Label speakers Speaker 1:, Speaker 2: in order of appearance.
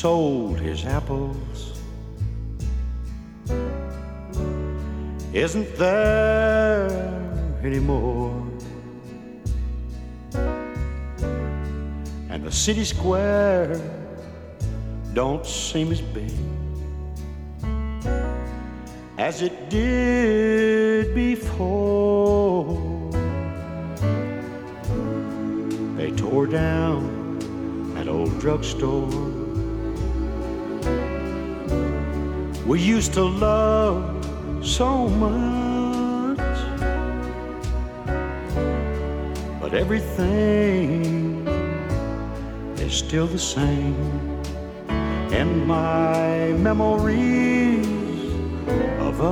Speaker 1: sold his apples isn't there anymore, and the city square don't seem as big as it did before. They tore down that old drugstore we used to love so much, but everything is still the same in my memories of us.